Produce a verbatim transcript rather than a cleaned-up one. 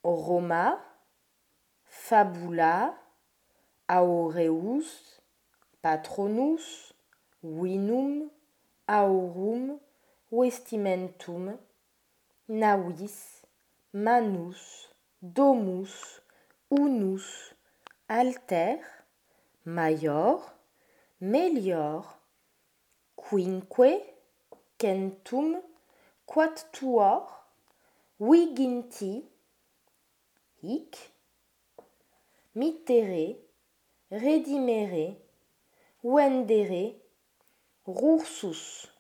Roma, fabula, aureus, patronus, vinum, aurum, vestimentum, navis, manus, domus, unus, alter, maior, melior, quinque, centum, quattuor, viginti, hic, mittere, redimere, vendere, rursus.